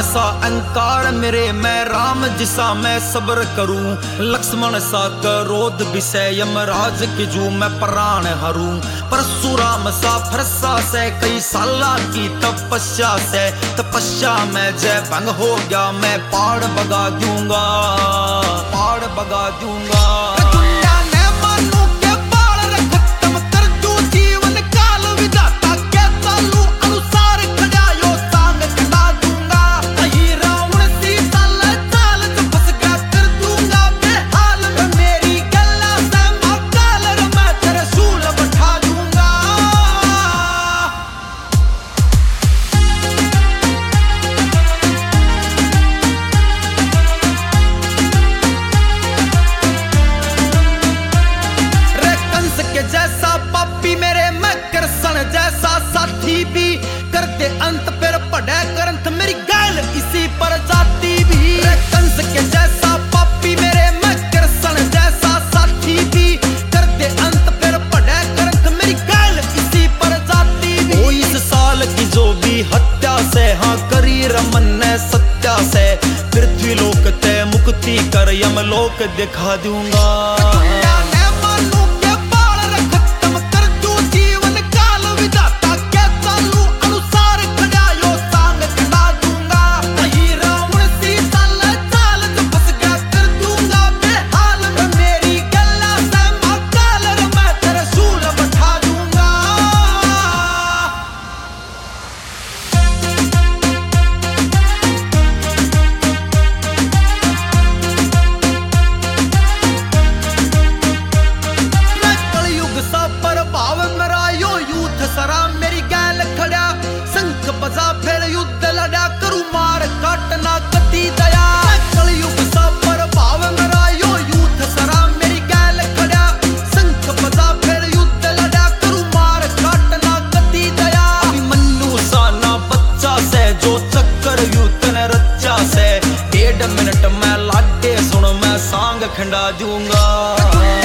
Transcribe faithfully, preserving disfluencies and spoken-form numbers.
सा अहंकार मेरे, मैं राम जिसा मैं सब्र करूं। लक्ष्मण सा क्रोध विषय यमराज की जू मैं प्राण हरूं। परशुराम सा फरसा से कई साला की तपस्या से, तपस्या में जय भंग हो गया मैं पहाड़ बगा दूंगा, पहाड़ बगा दूंगा। जैसा पापी मेरे मैं कृष्ण जैसा साथी भी, करते अंत पर पढ़े ग्रंथ मेरी गैल इसी पर जाती भी। कंस के जैसा पापी मेरे मैं कृष्ण जैसा साथी भी, करते अंत पर पढ़े ग्रंथ मेरी गैल इसी पर जाती भी। ओ इस साल की जो भी हत्या से हाँ करी रमन ने सत्या से, पृथ्वी लोक ते मुक्ति कर यमलोक दिखा दूंगा। बजा फिर युद्ध लड़ा करू मार काटना कती दया। कलयुग सा प्रभाव मेरा यो यूथ सरा मेरी गैल खड़ा, संख बजा फिर युद्ध लड़ा करू मार काटना कती दया। मन्नू सा ना बच्चा से जो चक्कर युद्ध ने रचा से, डेढ़ मिनट में लाडे सुन मैं सांग खंडा दूंगा।